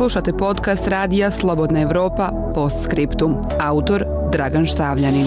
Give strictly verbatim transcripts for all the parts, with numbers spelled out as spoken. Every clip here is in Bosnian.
Slušate podcast radija Slobodna Evropa Postscriptum. Autor Dragan Štavljanin.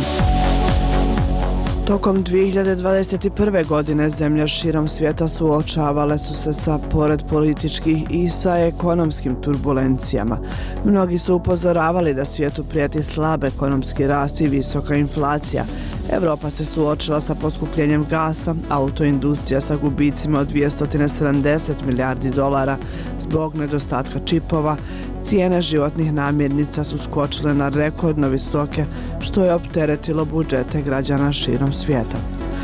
Tokom dvije hiljade dvadeset prve. godine zemlje širom svijeta suočavale su se sa, pored političkih, i sa ekonomskim turbulencijama. Mnogi su upozoravali da svijetu prijeti slab ekonomski rast i visoka inflacija. Evropa se suočila sa poskupljenjem gasa, autoindustrija sa gubicima od dvjesto sedamdeset milijardi dolara zbog nedostatka čipova, cijene životnih namirnica su skočile na rekordno visoke, što je opteretilo budžete građana širom svijeta.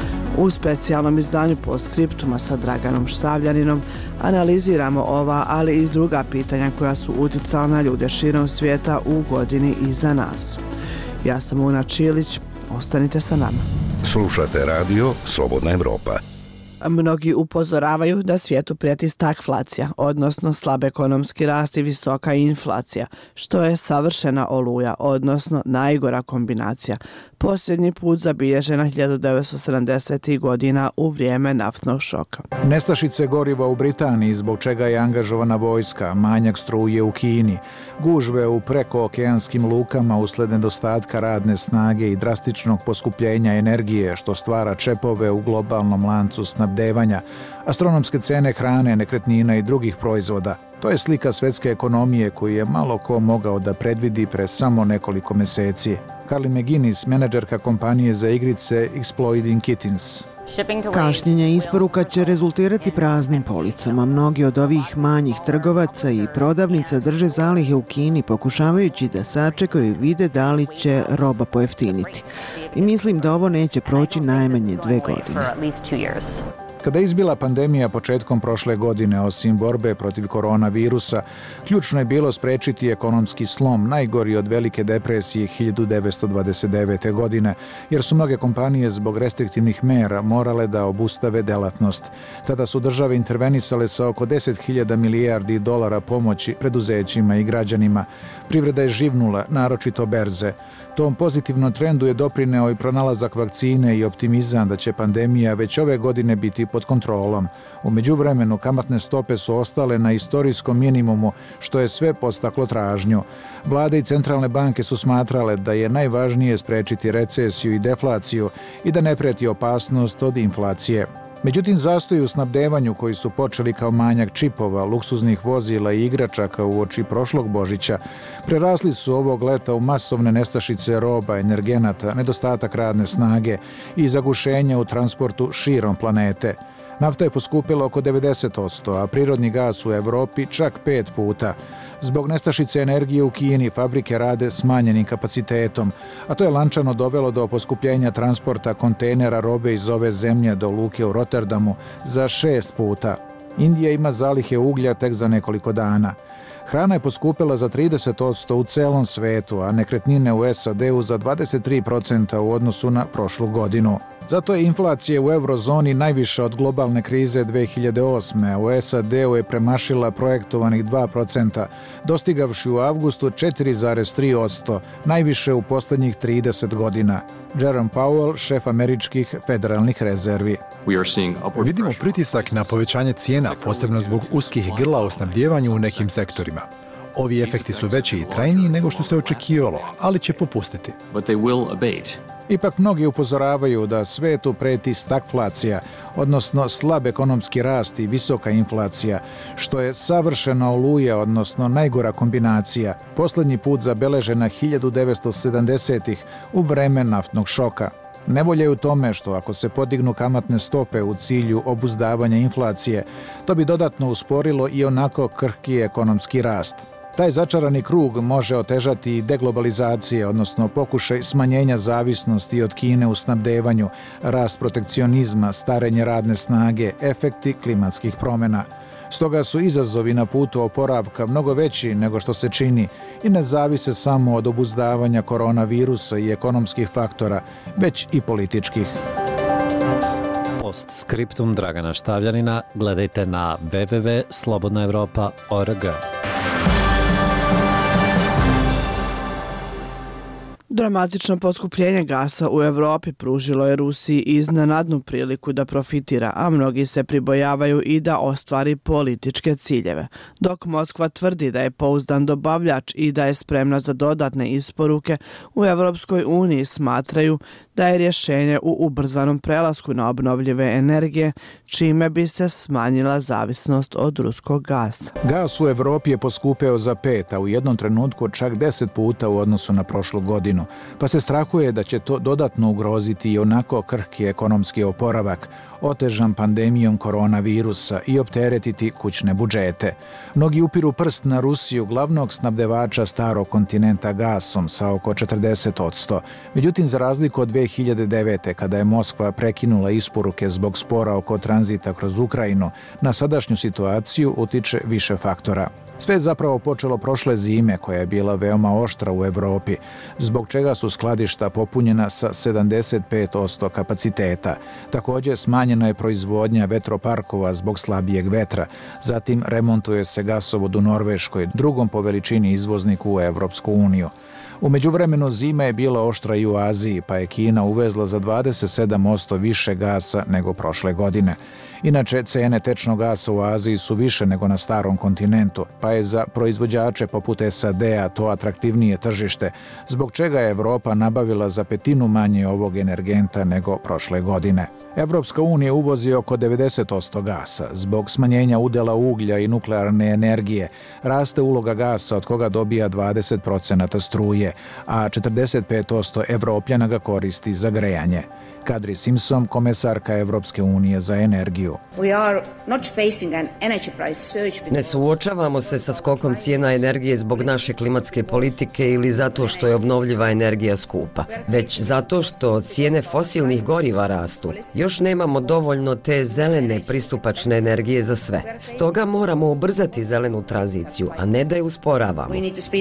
U specijalnom izdanju Postscriptuma sa Draganom Štavljaninom analiziramo ova, ali i druga pitanja koja su uticala na ljude širom svijeta u godini iza nas. Ja sam Una Čilić, ostanite sa nama. Slušate radio Slobodna Evropa. Mnogi upozoravaju da svijetu prijeti stagflacija, odnosno slab ekonomski rast i visoka inflacija, što je savršena oluja, odnosno najgora kombinacija, posljednji put zabilježena hiljadu devetsto sedamdesetih. godina u vrijeme naftnog šoka. Nestašice goriva u Britaniji, zbog čega je angažovana vojska, manjak struje u Kini, gužve u prekookeanskim lukama usled nedostatka radne snage i drastičnog poskupljenja energije, što stvara čepove u globalnom lancu snabdevanja, astronomske cene hrane, nekretnina i drugih proizvoda. To je slika svjetske ekonomije koju je malo ko mogao da predvidi pre samo nekoliko mjeseci. Carly McGuinness, menadžerka kompanije za igrice Exploiting Kittens. Kašnjenja isporuka će rezultirati praznim policama. Mnogi od ovih manjih trgovaca i prodavnica drže zalihe u Kini, pokušavajući da sačekaju i vide da li će roba pojeftiniti. I mislim da ovo neće proći najmanje dve godine. Kada je izbila pandemija početkom prošle godine, osim borbe protiv koronavirusa, ključno je bilo sprečiti ekonomski slom, najgori od velike depresije hiljadu devetsto dvadeset devete. godine, jer su mnoge kompanije zbog restriktivnih mera morale da obustave delatnost. Tada su države intervenisale sa oko deset hiljada milijardi dolara pomoći preduzećima i građanima. Privreda je živnula, naročito berze. Tom pozitivnom trendu je doprineo i pronalazak vakcine i optimizam da će pandemija već ove godine biti pod kontrolom. U međuvremenu kamatne stope su ostale na istorijskom minimumu, što je sve podstaklo tražnju. Vlade i centralne banke su smatrale da je najvažnije sprečiti recesiju i deflaciju i da ne prijeti opasnost od inflacije. Međutim, zastoji u snabdevanju koji su počeli kao manjak čipova, luksuznih vozila i igračaka uoči prošlog Božića, prerasli su ovog leta u masovne nestašice roba, energenata, nedostatak radne snage i zagušenje u transportu širom planete. Nafta je poskupila oko devedeset posto, a prirodni gas u Evropi čak pet puta. Zbog nestašice energije u Kini fabrike rade smanjenim kapacitetom, a to je lančano dovelo do poskupljenja transporta kontejnera robe iz ove zemlje do luke u Rotterdamu za šest puta. Indija ima zalihe uglja tek za nekoliko dana. Hrana je poskupila za trideset posto u celom svetu, a nekretnine u S A D-u za dvadeset tri posto u odnosu na prošlu godinu. Zato je inflacija u eurozoni najviša od globalne krize dve hiljade osme. U S A D-u je premašila projektovanih dva procenta, dostigavši u avgustu četiri zarez tri posto, najviše u posljednjih trideset godina. Jerome Powell, šef američkih federalnih rezervi. Vidimo pritisak na povećanje cijena, posebno zbog uskih grla u snabdjevanju u nekim sektorima. Ovi efekti su veći i trajniji nego što se očekivalo, ali će popustiti. Ipak mnogi upozoravaju da svetu preti stagflacija, odnosno slab ekonomski rast i visoka inflacija, što je savršena oluja, odnosno najgora kombinacija, posljednji put zabeležena hiljadu devetsto sedamdesetih. u vreme naftnog šoka. Nevolja je u tome što ako se podignu kamatne stope u cilju obuzdavanja inflacije, to bi dodatno usporilo i onako krhki ekonomski rast. Taj začarani krug može otežati i deglobalizacije, odnosno pokušaj smanjenja zavisnosti od Kine u snabdevanju, rast protekcionizma, starenje radne snage, efekti klimatskih promjena. Stoga su izazovi na putu oporavka mnogo veći nego što se čini i ne zavise samo od obuzdavanja koronavirusa i ekonomskih faktora, već i političkih. Postscriptum Dragana Štavljanina gledajte na w w w tačka slobodna evropa tačka org. Dramatično poskupljenje gasa u Evropi pružilo je Rusiji iznenadnu priliku da profitira, a mnogi se pribojavaju i da ostvari političke ciljeve. Dok Moskva tvrdi da je pouzdan dobavljač i da je spremna za dodatne isporuke, u Evropskoj uniji smatraju da je rješenje u ubrzanom prelasku na obnovljive energije, čime bi se smanjila zavisnost od ruskog gasa. Gas u Evropi je poskupeo za pet, a u jednom trenutku čak deset puta u odnosu na prošlu godinu, pa se strahuje da će to dodatno ugroziti i onako krhki ekonomski oporavak, otežan pandemijom koronavirusa i opteretiti kućne budžete. Mnogi upiru prst na Rusiju, glavnog snabdevača starog kontinenta gasom sa oko četrdeset posto. Međutim, za razliku od dve hiljade devete. kada je Moskva prekinula isporuke zbog spora oko tranzita kroz Ukrajinu, na sadašnju situaciju utiče više faktora. Sve je zapravo počelo prošle zime, koja je bila veoma oštra u Evropi, zbog čega su skladišta popunjena sa sedamdeset pet posto kapaciteta. Također smanjena je proizvodnja vetroparkova zbog slabijeg vetra, zatim remontuje se gasovod u Norveškoj, drugom po veličini izvozniku u Evropsku uniju. U međuvremenu zima je bila oštra i u Aziji, pa je Kina uvezla za dvadeset sedam posto više gasa nego prošle godine. Inače, cene tečnog gasa u Aziji su više nego na starom kontinentu, pa je za proizvođače poput S A D-a to atraktivnije tržište, zbog čega je Evropa nabavila za petinu manje ovog energenta nego prošle godine. Evropska unija uvozi oko devedeset posto gasa. Zbog smanjenja udjela uglja i nuklearne energije raste uloga gasa od koga dobija dvadeset posto struje, a četrdeset pet posto Evropljana ga koristi za grejanje. Kadri Simpson, komesarka Evropske unije za energiju. Ne suočavamo se sa skokom cijena energije zbog naše klimatske politike ili zato što je obnovljiva energija skupa, već zato što cijene fosilnih goriva rastu. Još nemamo dovoljno te zelene pristupačne energije za sve. Stoga moramo ubrzati zelenu tranziciju, a ne da je usporavamo.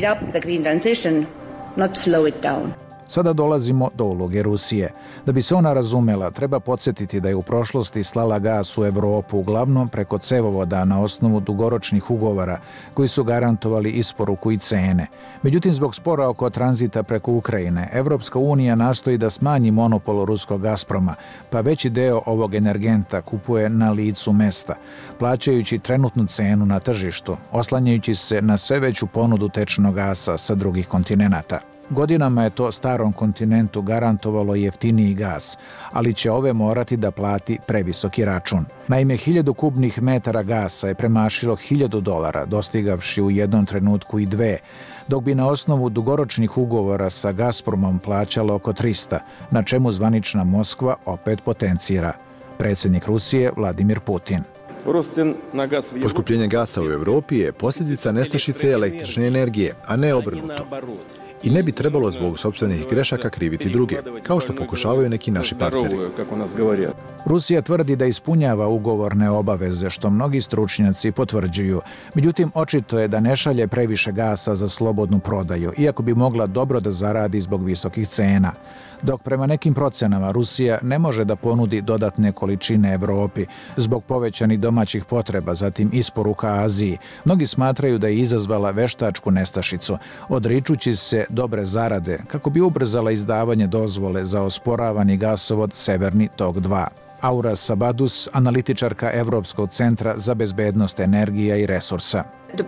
Sada dolazimo do uloge Rusije. Da bi se ona razumela, treba podsjetiti da je u prošlosti slala gas u Evropu uglavnom preko cevovoda na osnovu dugoročnih ugovora koji su garantovali isporuku i cene. Međutim, zbog spora oko tranzita preko Ukrajine, Evropska unija nastoji da smanji monopol ruskog Gazproma, pa veći deo ovog energenta kupuje na licu mesta, plaćajući trenutnu cenu na tržištu, oslanjajući se na sve veću ponudu tečnog gasa sa drugih kontinenata. Godinama je to starom kontinentu garantovalo jeftiniji gas, ali će ove morati da plati previsoki račun. Naime, hiljadu kubnih metara gasa je premašilo hiljadu dolara, dostigavši u jednom trenutku i dve, dok bi na osnovu dugoročnih ugovora sa Gazpromom plaćalo oko trista, na čemu zvanična Moskva opet potencira. Predsjednik Rusije Vladimir Putin. Poskupljenje gasa u Evropi je posljedica nestašice električne energije, a ne obrnuto. I ne bi trebalo zbog sopstvenih grešaka kriviti druge, kao što pokušavaju neki naši partneri. Rusija tvrdi da ispunjava ugovorne obaveze, što mnogi stručnjaci potvrđuju. Međutim, očito je da ne šalje previše gasa za slobodnu prodaju, iako bi mogla dobro da zaradi zbog visokih cena. Dok prema nekim procenama Rusija ne može da ponudi dodatne količine Evropi zbog povećanih domaćih potreba, zatim isporuka Aziji, mnogi smatraju da je izazvala veštačku nestašicu, odričući se dobre zarade kako bi ubrzala izdavanje dozvole za osporavani gasovod Severni tok dva. Aura Sabadus, analitičarka Evropskog centra za bezbednost energija i resursa.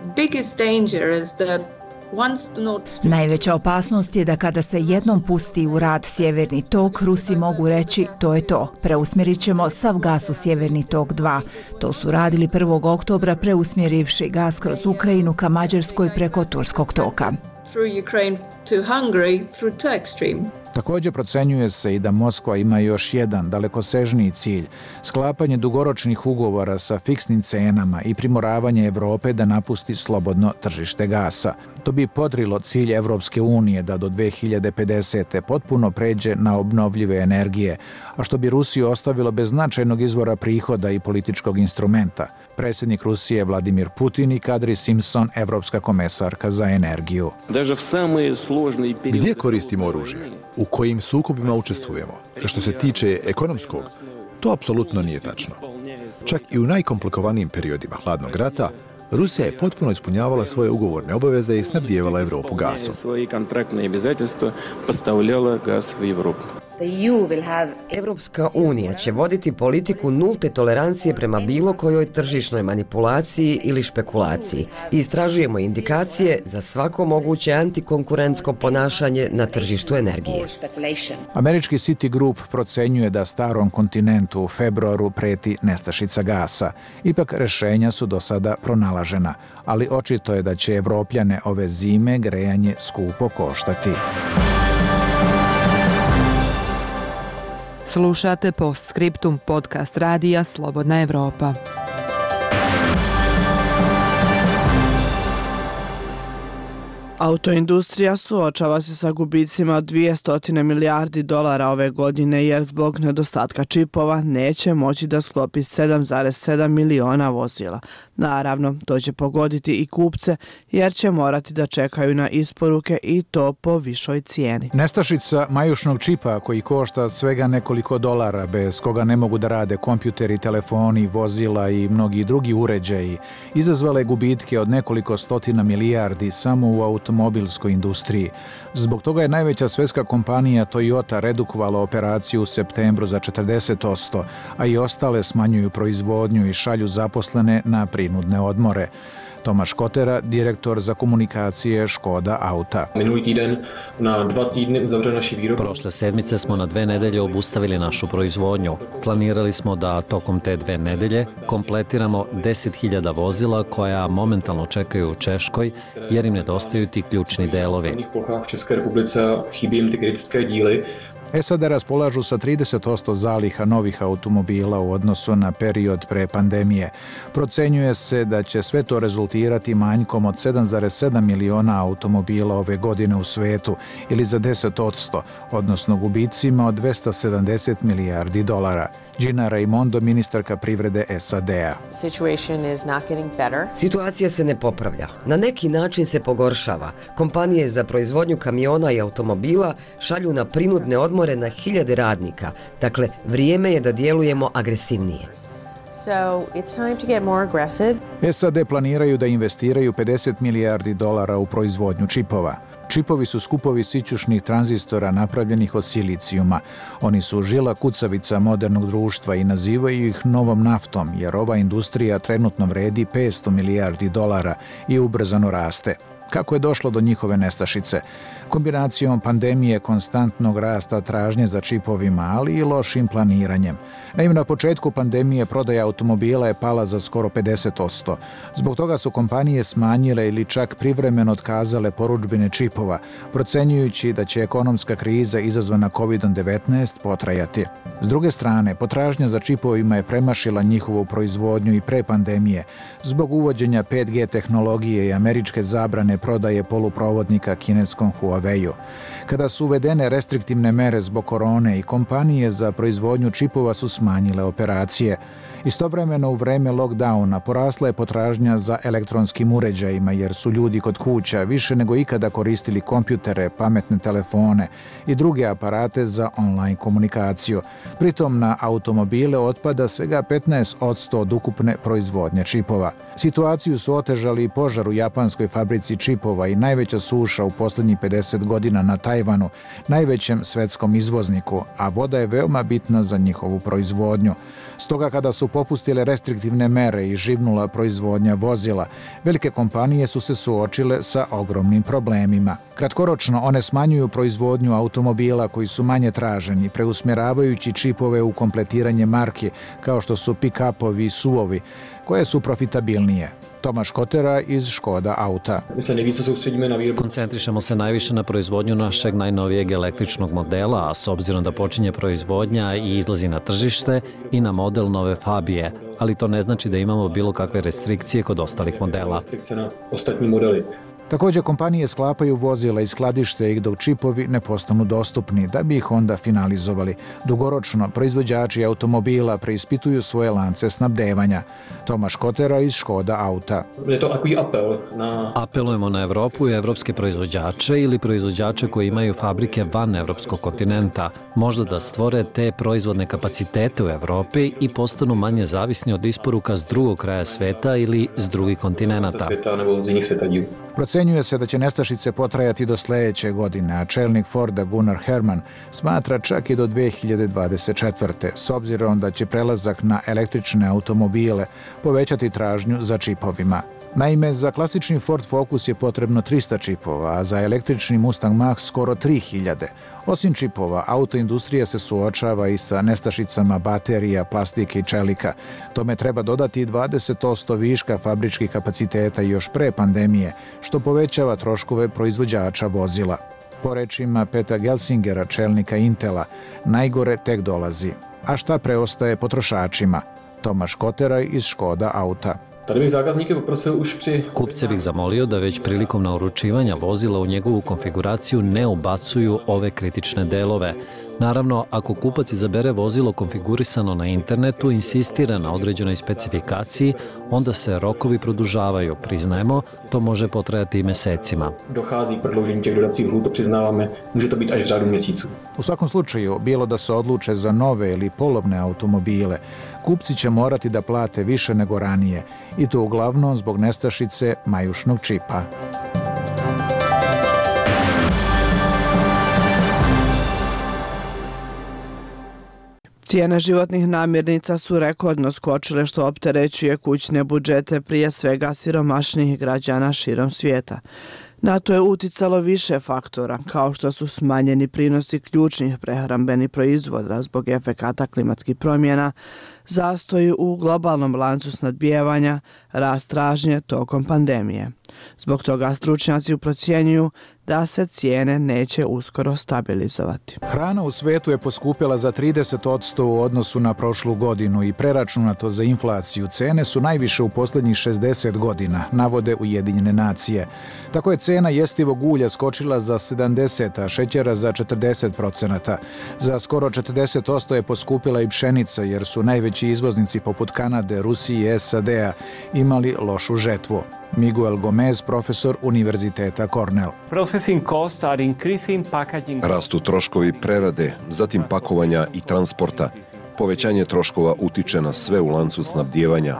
Najveća opasnost je da kada se jednom pusti u rad Sjeverni tok, Rusi mogu reći to je to. Preusmjerit ćemo sav gas u Sjeverni tok dva. To su radili prvog oktobra preusmjerivši gas kroz Ukrajinu ka Mađarskoj preko Turskog toka. Također procenjuje se i da Moskva ima još jedan dalekosežniji cilj, sklapanje dugoročnih ugovora sa fiksnim cenama i primoravanje Evrope da napusti slobodno tržište gasa. To bi podrilo cilj Evropske unije da do dve hiljade pedesete. potpuno pređe na obnovljive energije, a što bi Rusiju ostavilo bez značajnog izvora prihoda i političkog instrumenta. Predsjednik Rusije Vladimir Putin i Kadri Simpson, evropska komesarka za energiju. Gdje koristimo oružje? U kojim sukobima učestvujemo? Što se tiče ekonomskog, to apsolutno nije tačno. Čak i u najkomplikovanijim periodima hladnog rata, Rusija je potpuno ispunjavala svoje ugovorne obaveze i snabdijevala Evropu gasom. Evropska unija će voditi politiku nulte tolerancije prema bilo kojoj tržišnoj manipulaciji ili špekulaciji. Istražujemo indikacije za svako moguće antikonkurentsko ponašanje na tržištu energije. Američki Citigroup procenjuje da starom kontinentu u februaru preti nestašica gasa. Ipak rešenja su do sada pronalažena, ali očito je da će Evropljane ove zime grejanje skupo koštati. Slušate Postscriptum, podcast radija Slobodna Evropa. Autoindustrija suočava se sa gubicima od dvjesto milijardi dolara ove godine jer zbog nedostatka čipova neće moći da sklopi sedam zarez sedam miliona vozila. Naravno, to će pogoditi i kupce jer će morati da čekaju na isporuke i to po višoj cijeni. Nestašica majušnog čipa koji košta svega nekoliko dolara, bez koga ne mogu da rade kompjuteri, telefoni, vozila i mnogi drugi uređaji, izazvale gubitke od nekoliko stotina milijardi samo u automobilskoj industriji. Zbog toga je najveća svetska kompanija Toyota redukovala operaciju u septembru za četrdeset posto, a i ostale smanjuju proizvodnju i šalju zaposlene na prinudne odmore. Tomaš Kotera, direktor za komunikacije Škoda Auta. Prošle sedmice smo na dve nedelje obustavili našu proizvodnju. Planirali smo da tokom te dve nedelje kompletiramo deset hiljada vozila koja momentalno čekaju u Češkoj jer im nedostaju ti ključni delovi. S A D raspolažu sa trideset posto zaliha novih automobila u odnosu na period pre pandemije. Procenjuje se da će sve to rezultirati manjkom od sedam zarez sedam miliona automobila ove godine u svetu ili za deset posto, odnosno gubicima od dvesta sedamdeset milijardi dolara. Gina Raimondo, ministarka privrede S A D-a. Situacija se ne popravlja. Na neki način se pogoršava. Kompanije za proizvodnju kamiona i automobila šalju na prinudne odmore na hiljade radnika. Dakle, vrijeme je da djelujemo agresivnije. S A D planiraju da investiraju pedeset milijardi dolara u proizvodnju čipova. Čipovi su skupovi sićušnih tranzistora napravljenih od silicijuma. Oni su žila kucavica modernog društva i nazivaju ih novom naftom, jer ova industrija trenutno vredi petsto milijardi dolara i ubrzano raste. Kako je došlo do njihove nestašice? Kombinacijom pandemije, konstantnog rasta tražnje za čipovima, ali i lošim planiranjem. Naime, na početku pandemije prodaja automobila je pala za skoro pedeset posto. Zbog toga su kompanije smanjile ili čak privremeno otkazale porudžbine čipova, procenjujući da će ekonomska kriza izazvana kovid devetnaest potrajati. S druge strane, potražnja za čipovima je premašila njihovu proizvodnju i pre pandemije, zbog uvođenja pet G tehnologije i američke zabrane prodaje poluprovodnika kineskom Huawei-u. Kada su uvedene restriktivne mere zbog korone i kompanije za proizvodnju čipova su smanjile operacije. Istovremeno u vreme lockdowna porasla je potražnja za elektronskim uređajima jer su ljudi kod kuća više nego ikada koristili kompjutere, pametne telefone i druge aparate za online komunikaciju. Pritom na automobile otpada svega petnaest posto od ukupne proizvodnje čipova. Situaciju su otežali i požar u japanskoj fabrici čipova i najveća suša u posljednjih pedeset godina na Tajvanu, najvećem svetskom izvozniku, a voda je veoma bitna za njihovu proizvodnju. Stoga kada su popustile restriktivne mere i živnula proizvodnja vozila, velike kompanije su se suočile sa ogromnim problemima. Kratkoročno one smanjuju proizvodnju automobila koji su manje traženi, preusmjeravajući čipove u kompletiranje marki kao što su pick-upovi i suvovi, koje su profitabilnije. Tomaš Kotera iz Škoda Auta. Koncentrišemo se najviše na proizvodnju našeg najnovijeg električnog modela, a s obzirom da počinje proizvodnja i izlazi na tržište i na model nove Fabije, ali to ne znači da imamo bilo kakve restrikcije kod ostalih modela. Također kompanije sklapaju vozila i skladište ih dok čipovi ne postanu dostupni, da bi ih onda finalizovali. Dugoročno, proizvođači automobila preispituju svoje lance snabdevanja. Tomaš Kotera iz Škoda Auta. Apelujemo na Evropu i evropske proizvođače ili proizvođače koji imaju fabrike van evropskog kontinenta, možda da stvore te proizvodne kapacitete u Evropi i postanu manje zavisni od isporuka s drugog kraja sveta ili s drugih kontinenata. Procenjuje se da će nestašice potrajati do sljedeće godine, a čelnik Forda Gunnar Herman smatra čak i do dve hiljade dvadeset četvrte. s obzirom da će prelazak na električne automobile povećati tražnju za čipovima. Naime, za klasični Ford Focus je potrebno trista čipova, a za električni Mustang Mach skoro tri hiljade. Osim čipova, autoindustrija se suočava i sa nestašicama baterija, plastike i čelika. Tome treba dodati dvadeset posto viška fabričkih kapaciteta još pre pandemije, što povećava troškove proizvođača vozila. Po rečima Peta Gelsingera, čelnika Intela, najgore tek dolazi. A šta preostaje potrošačima? Tomaš Kotera iz Škoda Auta. Kupce bih zamolio da već prilikom nauručivanja vozila u njegovu konfiguraciju ne ubacuju ove kritične delove. Naravno, ako kupac izabere vozilo konfigurisano na internetu, insistira na određenoj specifikaciji, onda se rokovi produžavaju. Priznajemo, to može potrajati i mesecima. U svakom slučaju, bilo da se odluče za nove ili polovne automobile, kupci će morati da plate više nego ranije, i to uglavnom zbog nestašice majušnog čipa. Cijene životnih namirnica su rekordno skočile, što opterećuje kućne budžete prije svega siromašnijih građana širom svijeta. Na to je uticalo više faktora, kao što su smanjeni prinosi ključnih prehrambenih proizvoda zbog efekata klimatskih promjena, zastoji u globalnom lancu snabdijevanja, rast tražnje tokom pandemije. Zbog toga stručnjaci procjenjuju da se cijene neće uskoro stabilizovati. Hrana u svetu je poskupjela za trideset posto u odnosu na prošlu godinu i preračunato za inflaciju. Cene su najviše u posljednjih šezdeset godina, navode Ujedinjene nacije. Tako je cena jestivog ulja skočila za sedamdeset, a šećera za četrdeset procenata. Za skoro četrdeset posto je poskupila i pšenica, jer su najveći izvoznici poput Kanade, Rusije i S A D-a imali lošu žetvu. Miguel Gomez, profesor Univerziteta Cornell. Rastu troškovi prerade, zatim pakovanja i transporta. Povećanje troškova utiče na sve u lancu snabdijevanja.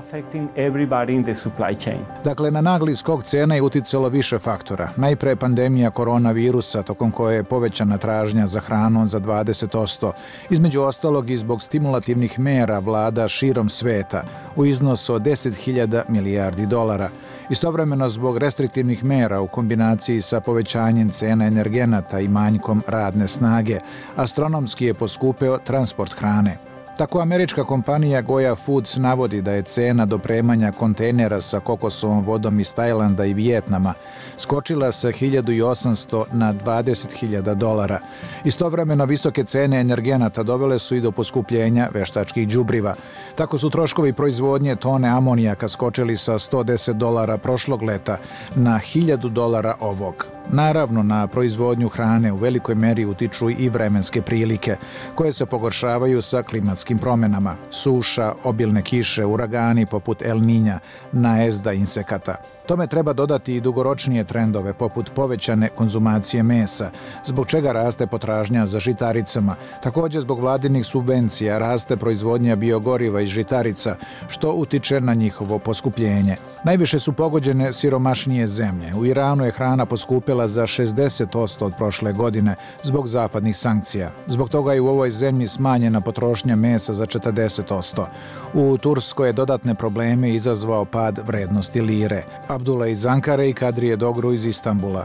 Dakle, na nagli skok cena je uticalo više faktora. Najpre pandemija koronavirusa, tokom koje je povećana tražnja za hranom za dvadeset posto. Između ostalog i zbog stimulativnih mera vlada širom sveta u iznosu od deset hiljada milijardi dolara. Istovremeno, zbog restriktivnih mera u kombinaciji sa povećanjem cena energenata i manjkom radne snage, astronomski je poskupeo transport hrane. Tako američka kompanija Goya Foods navodi da je cena dopremanja kontejnera sa kokosovom vodom iz Tajlanda i Vijetnama skočila sa hiljadu osamsto na dvadeset hiljada dolara. Istovremeno, visoke cene energenata dovele su i do poskupljenja veštačkih đubriva. Tako su troškovi proizvodnje tone amonijaka skočili sa sto deset dolara prošlog leta na hiljadu dolara ovog. Naravno, na proizvodnju hrane u velikoj meri utiču i vremenske prilike, koje se pogoršavaju sa klimatskim promjenama. Suša, obilne kiše, uragani poput El Niña, najezda insekata. Tome treba dodati i dugoročnije trendove poput povećane konzumacije mesa, zbog čega raste potražnja za žitaricama. Također zbog vladinih subvencija raste proizvodnja biogoriva iz žitarica, što utiče na njihovo poskupljenje. Najviše su pogođene siromašnije zemlje. U Iranu je hrana poskupila za šezdeset posto od prošle godine zbog zapadnih sankcija. Zbog toga je u ovoj zemlji smanjena potrošnja mesa za četrdeset posto. U Turskoj je dodatne probleme izazvao pad vrednosti lire. Abdullah iz Ankare i Kadrije Dogru iz Istanbula.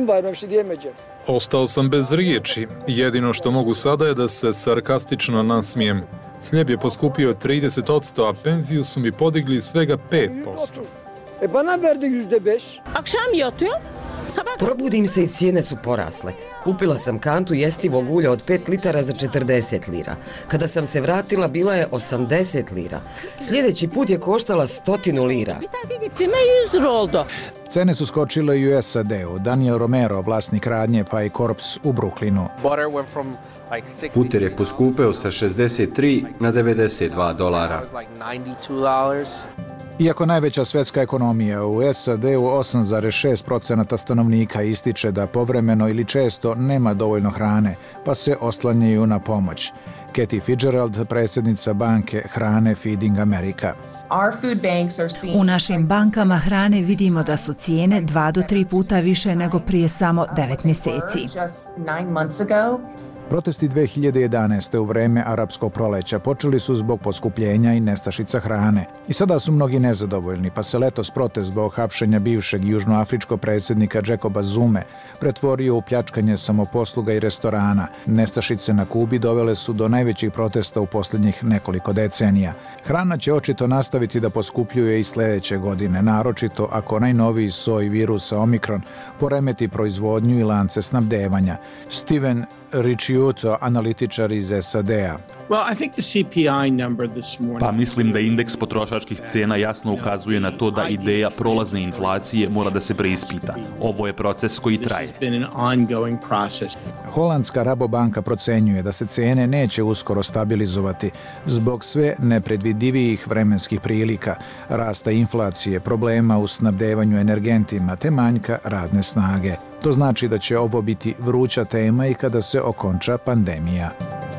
Ostao sam bez riječi. Jedino što mogu sada je da se sarkastično nasmijem. Hljeb je poskupio trideset posto, a penziju su mi podigli svega pet posto. Probudim se i cijene su porasle. Kupila sam kantu jestivog ulja od pet litara za četrdeset lira. Kada sam se vratila, bila je osamdeset lira. Sljedeći put je koštala stotinu lira. Cene su skočile i u S A D-u. Daniel Romero, vlasnik radnje Pi Corps u Brooklynu. Puter je poskupeo sa šezdeset tri na devedeset dva dolara. Iako najveća svetska ekonomija u S A D-u osam zarez šest posto stanovnika ističe da povremeno ili često nema dovoljno hrane, pa se oslanjaju na pomoć. Kathy Fitzgerald, predsjednica banke hrane Feeding America. U našim bankama hrane vidimo da su cijene dva do tri puta više nego prije samo devet mjeseci. Protesti dve hiljade jedanaeste. u vreme arapskog proleća počeli su zbog poskupljenja i nestašica hrane. I sada su mnogi nezadovoljni, pa se letos protest zbog hapšenja bivšeg južnoafričkog predsjednika Jacoba Zume pretvorio u pljačkanje samoposluga i restorana. Nestašice na Kubi dovele su do najvećih protesta u posljednjih nekoliko decenija. Hrana će očito nastaviti da poskupljuje i sljedeće godine, naročito ako najnoviji soj virusa Omikron poremeti proizvodnju i lance snabdevanja. Steven Ricciuto, analitičar iz S A D-a. Pa mislim da indeks potrošačkih cena jasno ukazuje na to da ideja prolazne inflacije mora da se preispita. Ovo je proces koji traje. Holandska Rabobanka procenjuje da se cene neće uskoro stabilizovati zbog sve nepredvidivijih vremenskih prilika, rasta inflacije, problema u snabdevanju energentima te manjka radne snage. To znači da će ovo biti vruća tema i kada se okonča pandemija.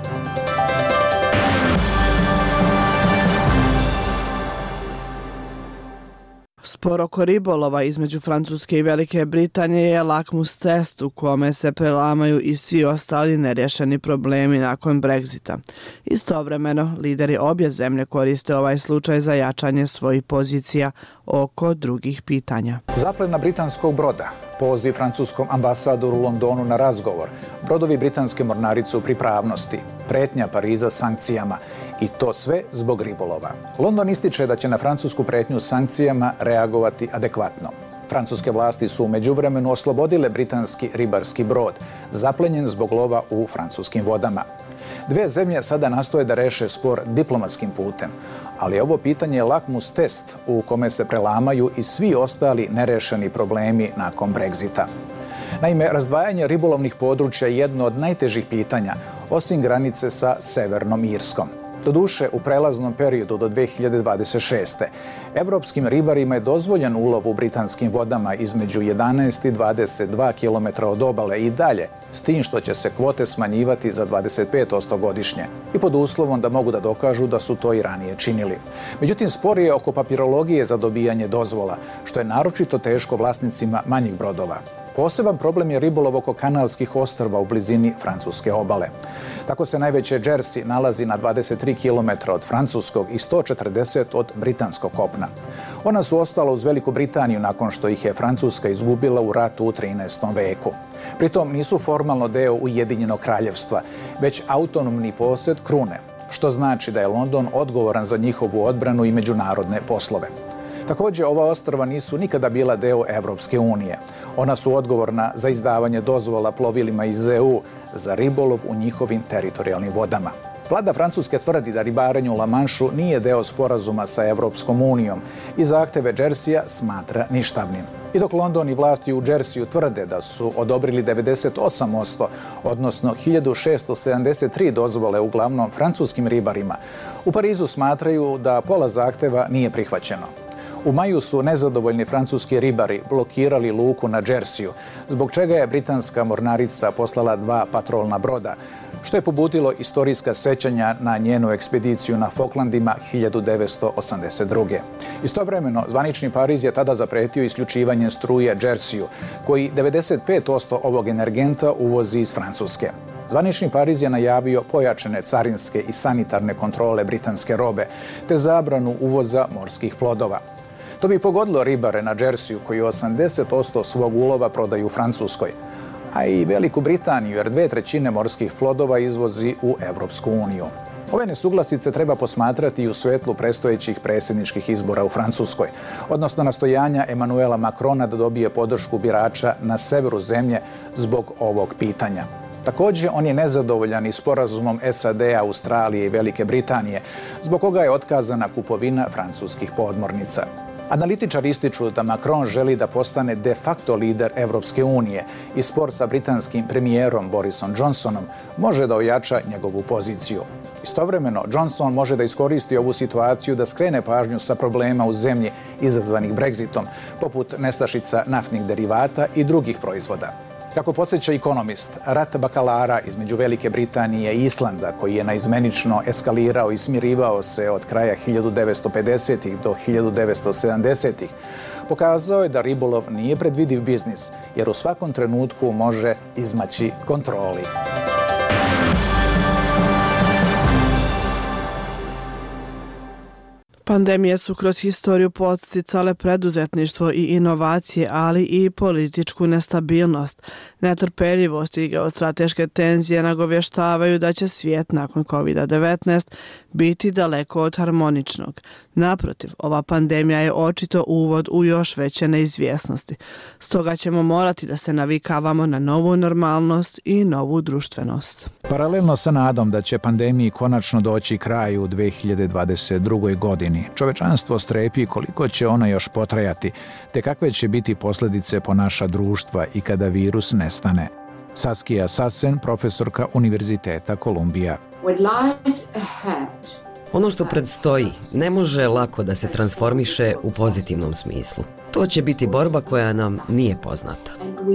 Spor oko ribolova između Francuske i Velike Britanije je lakmus test u kome se prelamaju i svi ostali nerješeni problemi nakon Brexita. Istovremeno, lideri obje zemlje koriste ovaj slučaj za jačanje svojih pozicija oko drugih pitanja. Zaplena britanskog broda, poziv francuskom ambasadoru u Londonu na razgovor, brodovi britanske mornarice u pripravnosti, pretnja Pariza sankcijama, i to sve zbog ribolova. London ističe da će na francusku pretnju sankcijama reagovati adekvatno. Francuske vlasti su u međuvremenu oslobodile britanski ribarski brod, zaplenjen zbog lova u francuskim vodama. Dve zemlje sada nastoje da reše spor diplomatskim putem, ali ovo pitanje je lakmus test u kome se prelamaju i svi ostali nerešeni problemi nakon Brexita. Naime, razdvajanje ribolovnih područja je jedno od najtežih pitanja, osim granice sa Severnom Irskom. Doduše, u prelaznom periodu do dve hiljade dvadeset šeste. Evropskim ribarima je dozvoljen ulov u britanskim vodama između jedanaest i dvadeset dva kilometra od obale i dalje, s tim što će se kvote smanjivati za dvadeset pet posto godišnje i pod uslovom da mogu da dokažu da su to i ranije činili. Međutim, spor je oko papirologije za dobijanje dozvola, što je naročito teško vlasnicima manjih brodova. Poseban problem je ribolov oko kanalskih ostrva u blizini francuske obale. Tako se najveće Jersey nalazi na dvadeset tri kilometra od francuskog i sto četrdeset od britanskog kopna. Ona su ostala uz Veliku Britaniju nakon što ih je Francuska izgubila u ratu u trinaestom veku. Pritom nisu formalno deo Ujedinjenog kraljevstva, već autonomni posjed krune, što znači da je London odgovoran za njihovu odbranu i međunarodne poslove. Također, ova ostrva nisu nikada bila deo Evropske unije. Ona su odgovorna za izdavanje dozvola plovilima iz E U za ribolov u njihovim teritorijalnim vodama. Vlada Francuske tvrdi da ribarenje u La Manšu nije deo sporazuma sa Evropskom unijom i zahteve Jerseya smatra ništavnim. I dok London i vlasti u Jerseyu tvrde da su odobrili devedeset osam posto, odnosno hiljadu šesto sedamdeset tri dozvole uglavnom francuskim ribarima, u Parizu smatraju da pola zahteva nije prihvaćeno. U maju su nezadovoljni francuski ribari blokirali luku na Jerseyu, zbog čega je britanska mornarica poslala dva patrolna broda, što je pobudilo istorijska sećanja na njenu ekspediciju na Falklandima hiljadu devetsto osamdeset druge. Istovremeno, zvanični Pariz je tada zapretio isključivanje struje Jerseyu, koji devedeset pet posto ovog energenta uvozi iz Francuske. Zvanični Pariz je najavio pojačane carinske i sanitarne kontrole britanske robe, te zabranu uvoza morskih plodova. To bi pogodilo ribare na Jerseyu koji osamdeset posto svog ulova prodaju u Francuskoj, a i Veliku Britaniju jer dve trećine morskih plodova izvozi u Evropsku uniju. Ove nesuglasice treba posmatrati i u svetlu predstojećih predsjedničkih izbora u Francuskoj, odnosno nastojanja Emanuela Macrona da dobije podršku birača na severu zemlje zbog ovog pitanja. Također, on je nezadovoljan i sporazumom S A D, Australije i Velike Britanije, zbog koga je otkazana kupovina francuskih podmornica. Analitičari ističu da Macron želi da postane de facto lider Evropske unije i spor sa britanskim premijerom Borisom Johnsonom može da ojača njegovu poziciju. Istovremeno, Johnson može da iskoristi ovu situaciju da skrene pažnju sa problema u zemlji izazvanih Brexitom, poput nestašica naftnih derivata i drugih proizvoda. Kako podsjeća Economist, rat bakalara između Velike Britanije i Islanda, koji je naizmenično eskalirao i smirivao se od kraja hiljadu devetsto pedesetih do hiljadu devetsto sedamdesetih, pokazao je da ribolov nije predvidiv biznis, jer u svakom trenutku može izmaći kontroli. Pandemije su kroz historiju podsticale preduzetništvo i inovacije, ali i političku nestabilnost. Netrpeljivost i geostrateške tenzije nagovještavaju da će svijet nakon kovid devetnaest biti daleko od harmoničnog. Naprotiv, ova pandemija je očito uvod u još veće neizvjesnosti. Stoga ćemo morati da se navikavamo na novu normalnost i novu društvenost. Paralelno sa nadom da će pandemiji konačno doći kraju u dve hiljade dvadeset drugoj. godini, čovečanstvo strepi koliko će ona još potrajati, te kakve će biti posljedice po naša društva i kada virus nestane. Saskia Sassen, profesorka Univerziteta Kolumbija. Ono što predstoji ne može lako da se transformiše u pozitivnom smislu. To će biti borba koja nam nije poznata.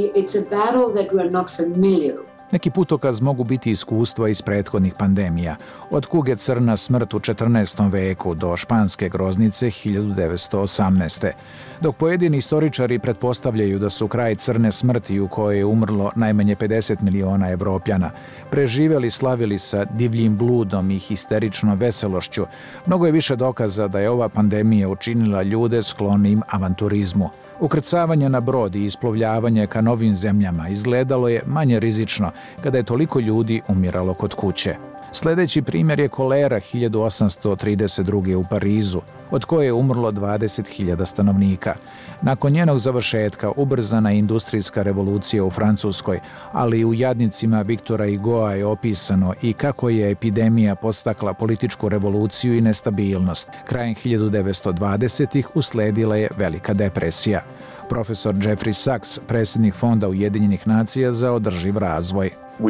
Neki putokaz mogu biti iskustva iz prethodnih pandemija, od kuge crna smrt u četrnaestom veku do španske groznice hiljadu devetsto osamnaeste. Dok pojedini istoričari pretpostavljaju da su kraj crne smrti u kojoj je umrlo najmanje pedeset miliona Evropljana, preživjeli slavili sa divljim bludom i histeričnom veselošću, mnogo je više dokaza da je ova pandemija učinila ljude sklonim avanturizmu. Ukrcavanje na brod i isplovljavanje ka novim zemljama izgledalo je manje rizično kada je toliko ljudi umiralo kod kuće. Sljedeći primjer je kolera hiljadu osamsto trideset druge. u Parizu, od koje je umrlo dvadeset hiljada stanovnika. Nakon njenog završetka ubrzana je industrijska revolucija u Francuskoj, ali i u jadnicima Viktora Hugoa je opisano i kako je epidemija podstakla političku revoluciju i nestabilnost. Krajem hiljadu devetsto dvadesetih usledila je velika depresija. Profesor Jeffrey Sachs, predsjednik Fonda Ujedinjenih nacija za održiv razvoj.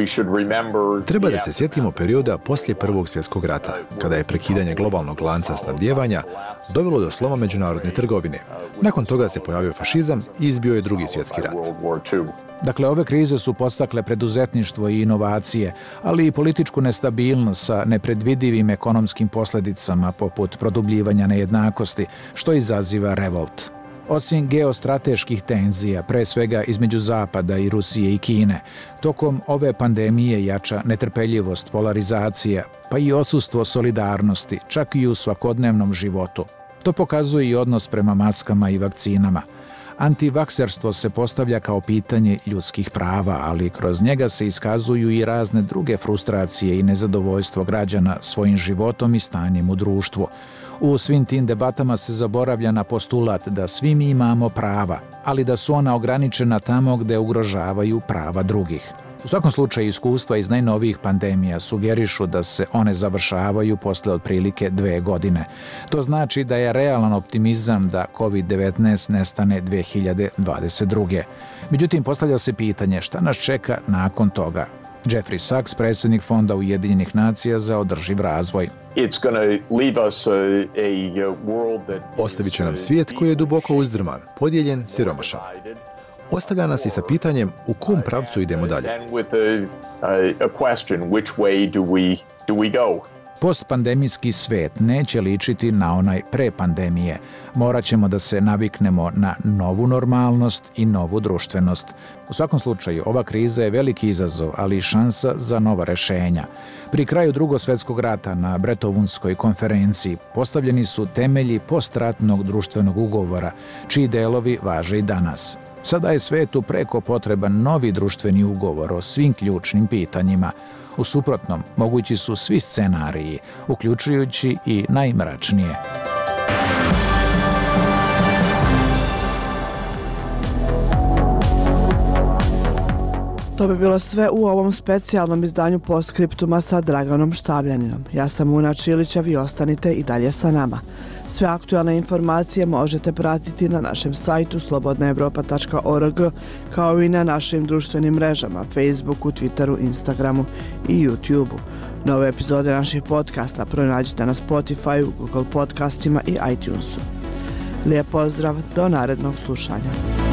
Treba da se sjetimo perioda poslije Prvog svjetskog rata, kada je prekidanje globalnog lanca snabdijevanja dovelo do sloma međunarodne trgovine. Nakon toga se pojavio fašizam i izbio je Drugi svjetski rat. Dakle, ove krize su podstakle preduzetništvo i inovacije, ali i političku nestabilnost sa nepredvidivim ekonomskim posljedicama poput produbljivanja nejednakosti, što izaziva revolt. Osim geostrateških tenzija, pre svega između Zapada i Rusije i Kine, tokom ove pandemije jača netrpeljivost, polarizacija, pa i odsustvo solidarnosti, čak i u svakodnevnom životu. To pokazuje i odnos prema maskama i vakcinama. Antivakserstvo se postavlja kao pitanje ljudskih prava, ali kroz njega se iskazuju i razne druge frustracije i nezadovoljstvo građana svojim životom i stanjem u društvu. U svim tim debatama se zaboravlja na postulat da svi mi imamo prava, ali da su ona ograničena tamo gde ugrožavaju prava drugih. U svakom slučaju, iskustva iz najnovijih pandemija sugerišu da se one završavaju posle otprilike dve godine. To znači da je realan optimizam da kovid devetnaest nestane dve hiljade dvadeset druge. Međutim, postavlja se pitanje šta nas čeka nakon toga. Jeffrey Sachs, predsjednik Fonda Ujedinjenih nacija za održiv razvoj. Ostavit će nam svijet koji je duboko uzdrman, podijeljen, siromašan. Ostavlja nas i sa pitanjem u kom pravcu idemo dalje. Postpandemijski svet neće ličiti na onaj pre pandemije. Morat ćemo da se naviknemo na novu normalnost i novu društvenost. U svakom slučaju, ova kriza je veliki izazov, ali i šansa za nova rešenja. Pri kraju Drugog svjetskog rata na Bretonvudskoj konferenciji postavljeni su temelji postratnog društvenog ugovora, čiji delovi važe i danas. Sada je svetu preko potreban novi društveni ugovor o svim ključnim pitanjima. U suprotnom, mogući su svi scenariji, uključujući i najmračnije. To bi bilo sve u ovom specijalnom izdanju Postscriptuma sa Draganom Štavljaninom. Ja sam Una Čilić, a vi ostanite i dalje sa nama. Sve aktualne informacije možete pratiti na našem sajtu slobodna evropa tačka org, kao i na našim društvenim mrežama, Facebooku, Twitteru, Instagramu i YouTubeu. Nove epizode naših podcasta pronađite na Spotify, Google podcastima i iTunesu. Lijep pozdrav, do narednog slušanja.